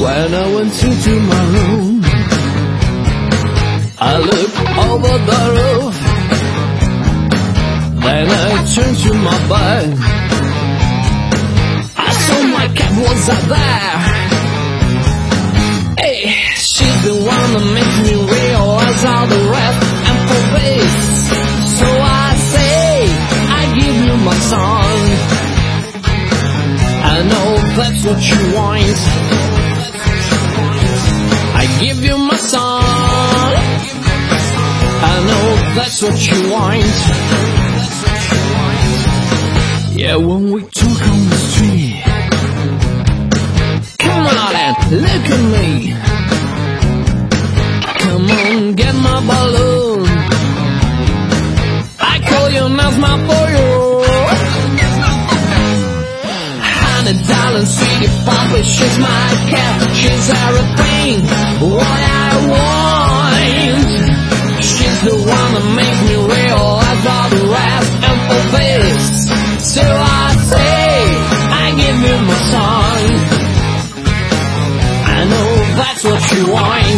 When I went into my room, I looked over the roof. Then I turned to my bed. I saw my cat was out there. Hey, she's the one that makes me realize all the rest and for this. So I say, I give you my song. I know that's what you want. I give you my song. I know that's what you want. Yeah, when we talk on the street, come on and look at me. Come on, get my balloon. I call you Nazma for you. $100 city papa, she's my cat. She's everything what I want. She's the one that makes me realize all the rest and for this. So I say, I give you my song. I know that's what you want.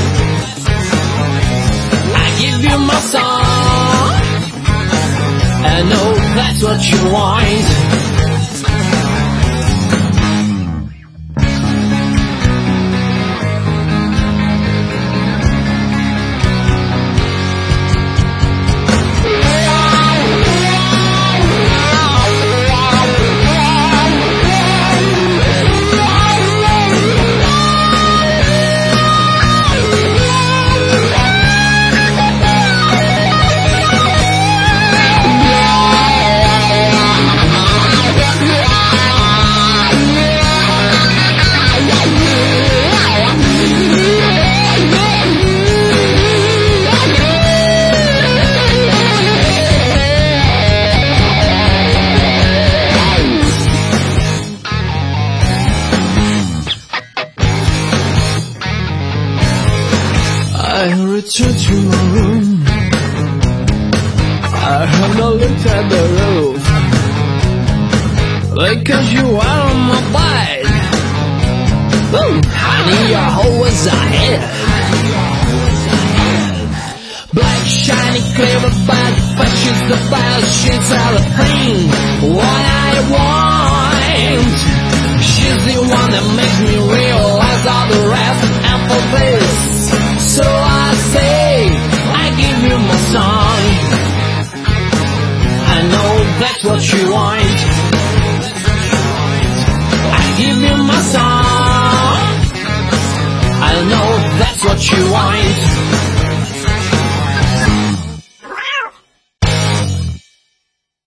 I give you my song. I know that's what you want. I returned to my room. I have not looked at the roof because you are on my bed. Ooh, honey, you're always ahead. Black, shiny, clear, bad, but she's the best. She's everything what I want. She's the one that makes me realize all the rest and for this. So I say, I give you my song. I know that's what you want. I give you my song. I know that's what you want.